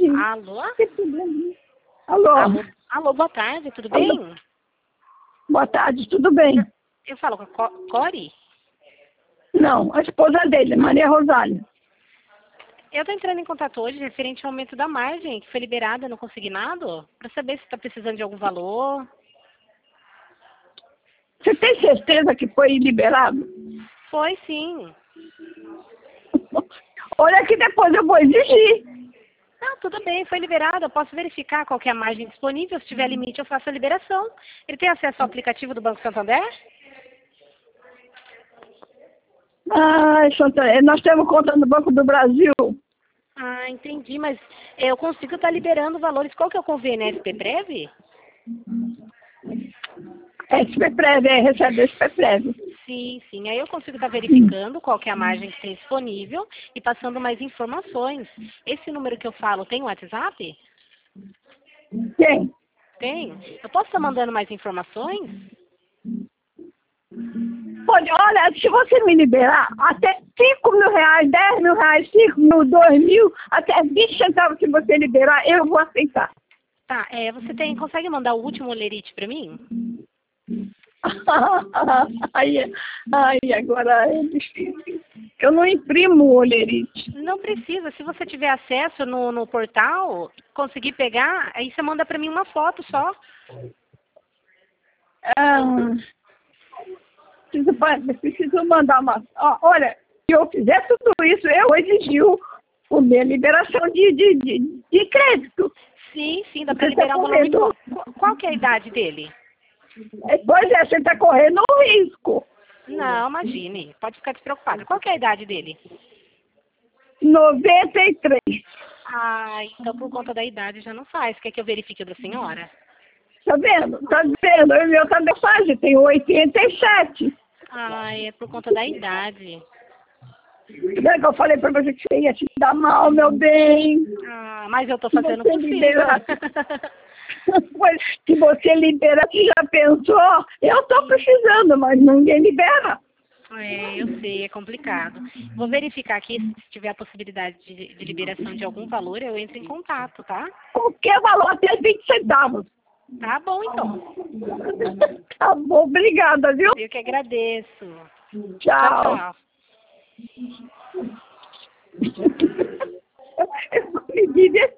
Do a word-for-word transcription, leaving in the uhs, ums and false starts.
Alô? Alô? Alô? Alô, boa tarde, tudo bem? Alô? Boa tarde, tudo bem? Eu falo com a Co- Core? Não, a esposa dele, Maria Rosália. Eu tô entrando em contato hoje referente ao aumento da margem, que foi liberada no consignado, para saber se está precisando de algum valor. Você tem certeza que foi liberado? Foi sim. Olha que depois eu vou exigir. Não, tudo bem, foi liberado. Eu posso verificar qual que é a margem disponível. Se tiver limite, eu faço a liberação. Ele tem acesso ao aplicativo do Banco Santander? Ai, Santa, nós temos conta no Banco do Brasil. Ah, entendi, mas eu consigo estar liberando valores. Qual que é o convênio? É S P Prev? S P Prev, é, recebe S P Prev. Sim, sim. Aí eu consigo estar verificando qual que é a margem que tem disponível e passando mais informações. Esse número que eu falo tem WhatsApp? Tem. Tem. Eu posso estar mandando mais informações? Pode, olha, se você me liberar até cinco mil reais, dez mil reais, cinco mil, dois mil, até vinte centavos que você liberar, eu vou aceitar. Tá, é, você tem, consegue mandar o último lerite para mim? Aí, aí agora é difícil. Eu não imprimo o olerite. Não precisa. Se você tiver acesso no, no portal, conseguir pegar, aí você manda para mim uma foto só. Ah, preciso, preciso mandar uma... Ó, olha, se eu fizer tudo isso, eu exigiu a minha liberação de, de, de, de crédito. Sim, sim, dá para Você está liberar um valor muito correndo... bom. Qual, qual que é a idade dele? Pois é, você está correndo um risco. Não, imagine. Pode ficar despreocupado. Qual que é a idade dele? noventa e três. Ah, então por conta da idade já não faz. Quer que eu verifique o da senhora? Tá vendo? Tá vendo? O meu também faz, eu tenho oitenta e sete. Ah, é por conta da idade. Lembra que eu falei pra você que você ia te dar mal, meu bem? Ah, mas eu tô Se fazendo o você possível. libera... Pois, se você libera, você já pensou? Eu tô precisando, mas ninguém libera. É, eu sei, é complicado. Vou verificar aqui se tiver a possibilidade de, de liberação de algum valor, eu entro em contato, tá? Qualquer valor, até vinte centavos. Tá bom, então. Tá bom, obrigada, viu? Eu que agradeço. Tchau. Tchau, tchau. Eu me diverti.